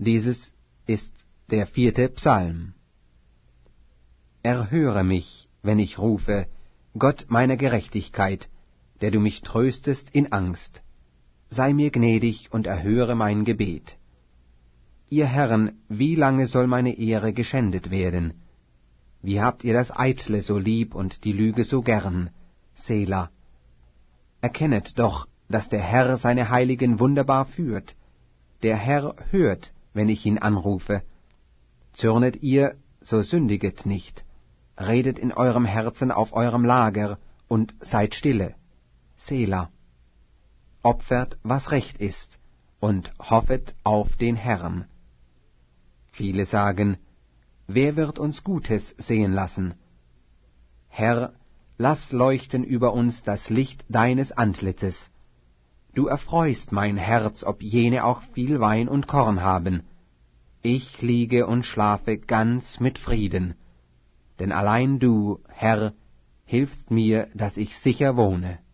Dieses ist der 4. Psalm. Erhöre mich, wenn ich rufe, Gott meiner Gerechtigkeit, der du mich tröstest in Angst. Sei mir gnädig und erhöre mein Gebet. Ihr Herren, wie lange soll meine Ehre geschändet werden? Wie habt ihr das Eitle so lieb und die Lüge so gern? Sela. Erkennet doch, dass der Herr seine Heiligen wunderbar führt. Der Herr hört, wenn ich ihn anrufe. Zürnet ihr, so sündiget nicht. Redet in eurem Herzen auf eurem Lager und seid stille. Sela. Opfert, was recht ist, und hoffet auf den Herrn. Viele sagen, wer wird uns Gutes sehen lassen? Herr, lass leuchten über uns das Licht deines Antlitzes. Du erfreust mein Herz, ob jene auch viel Wein und Korn haben. Ich liege und schlafe ganz mit Frieden, denn allein du, Herr, hilfst mir, dass ich sicher wohne.